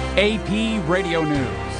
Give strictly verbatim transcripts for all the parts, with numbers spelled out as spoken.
A P Radio News.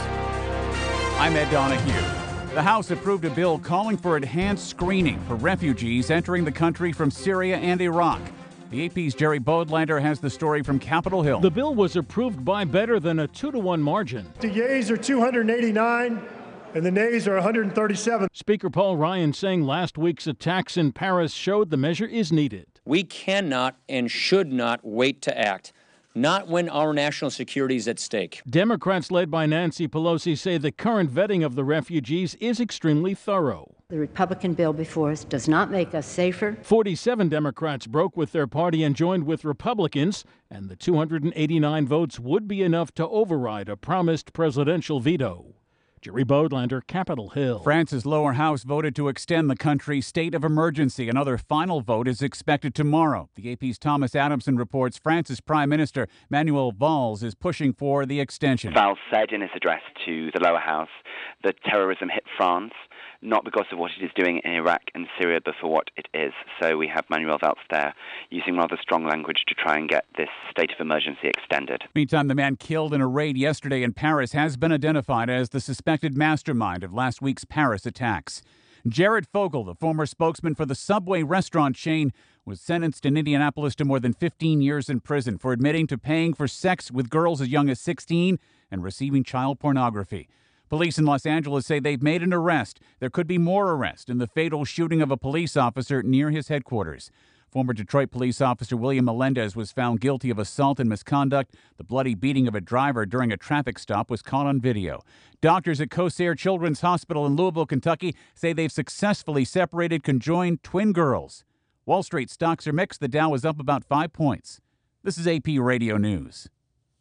I'm Ed Donahue. The House approved a bill calling for enhanced screening for refugees entering the country from Syria and Iraq. The A P's Jerry Bodlander has the story from Capitol Hill. The bill was approved by better than a two to one margin. The yeas are two hundred eighty-nine and the nays are one hundred thirty-seven. Speaker Paul Ryan saying last week's attacks in Paris showed the measure is needed. We cannot and should not wait to act. Not when our national security is at stake. Democrats led by Nancy Pelosi say the current vetting of the refugees is extremely thorough. The Republican bill before us does not make us safer. forty-seven Democrats broke with their party and joined with Republicans, and the two hundred eighty-nine votes would be enough to override a promised presidential veto. Jerry Bodlander, Capitol Hill. France's lower house voted to extend the country's state of emergency. Another final vote is expected tomorrow. The A P's Thomas Adamson reports France's Prime Minister Manuel Valls is pushing for the extension. Valls said in his address to the lower house that terrorism hit France, not because of what it is doing in Iraq and Syria, but for what it is. So we have Manuel Valls there using rather strong language to try and get this state of emergency extended. Meantime, the man killed in a raid yesterday in Paris has been identified as the suspected mastermind of last week's Paris attacks. Jared Fogle, the former spokesman for the Subway restaurant chain, was sentenced in Indianapolis to more than fifteen years in prison for admitting to paying for sex with girls as young as sixteen and receiving child pornography. Police in Los Angeles say they've made an arrest. There could be more arrests in the fatal shooting of a police officer near his headquarters. Former Detroit police officer William Melendez was found guilty of assault and misconduct. The bloody beating of a driver during a traffic stop was caught on video. Doctors at Cosair Children's Hospital in Louisville, Kentucky, say they've successfully separated conjoined twin girls. Wall Street stocks are mixed. The Dow is up about five points. This is A P Radio News.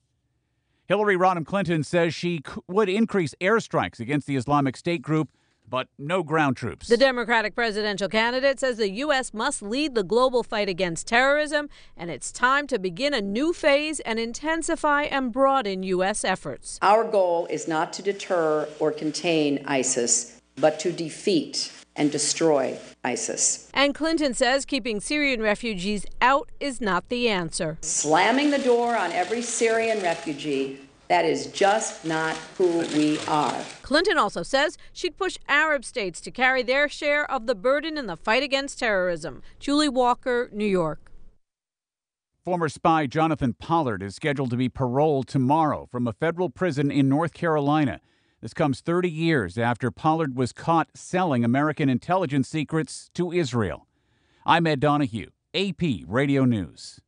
Hillary Rodham Clinton says she would increase airstrikes against the Islamic State group, but no ground troops. The Democratic presidential candidate says the U S must lead the global fight against terrorism, and it's time to begin a new phase and intensify and broaden U S efforts. Our goal is not to deter or contain ISIS, but to defeat and destroy ISIS. And Clinton says keeping Syrian refugees out is not the answer. Slamming the door on every Syrian refugee, that is just not who we are. Clinton also says she'd push Arab states to carry their share of the burden in the fight against terrorism. Julie Walker, New York. Former spy Jonathan Pollard is scheduled to be paroled tomorrow from a federal prison in North Carolina. This comes thirty years after Pollard was caught selling American intelligence secrets to Israel. I'm Ed Donahue, A P Radio News.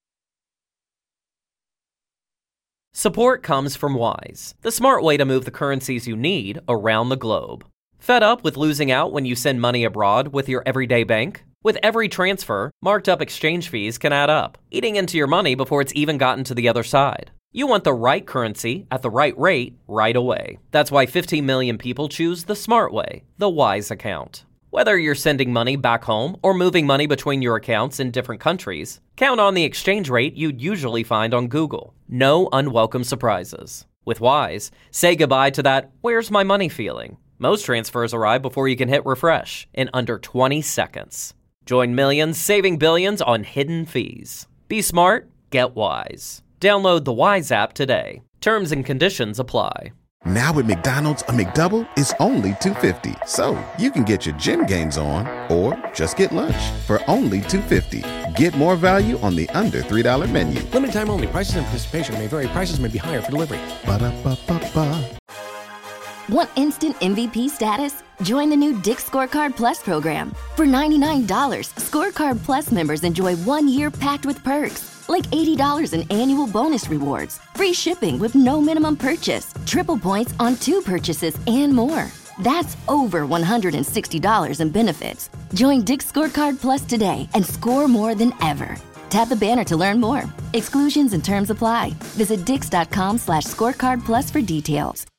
Support comes from Wise, the smart way to move the currencies you need around the globe. Fed up with losing out when you send money abroad with your everyday bank? With every transfer, marked up exchange fees can add up, eating into your money before it's even gotten to the other side. You want the right currency at the right rate right away. That's why fifteen million people choose the smart way, the Wise account. Whether you're sending money back home or moving money between your accounts in different countries, count on the exchange rate you'd usually find on Google. No unwelcome surprises. With Wise, say goodbye to that "where's my money" feeling. Most transfers arrive before you can hit refresh in under twenty seconds. Join millions saving billions on hidden fees. Be smart, get Wise. Download the Wise app today. Terms and conditions apply. Now at McDonald's, a McDouble is only two dollars and fifty cents. So you can get your gym gains on or just get lunch for only two dollars and fifty cents. Get more value on the under three dollar menu. Limited time only. Prices and participation may vary. Prices may be higher for delivery. Ba-da-ba-ba-ba. Want instant M V P status? Join the new Dick's Scorecard Plus program. For ninety-nine dollars, Scorecard Plus members enjoy one year packed with perks, like eighty dollars in annual bonus rewards, free shipping with no minimum purchase, triple points on two purchases, and more. That's over one hundred sixty dollars in benefits. Join Dick's Scorecard Plus today and score more than ever. Tap the banner to learn more. Exclusions and terms apply. Visit dix.com slash scorecard plus for details.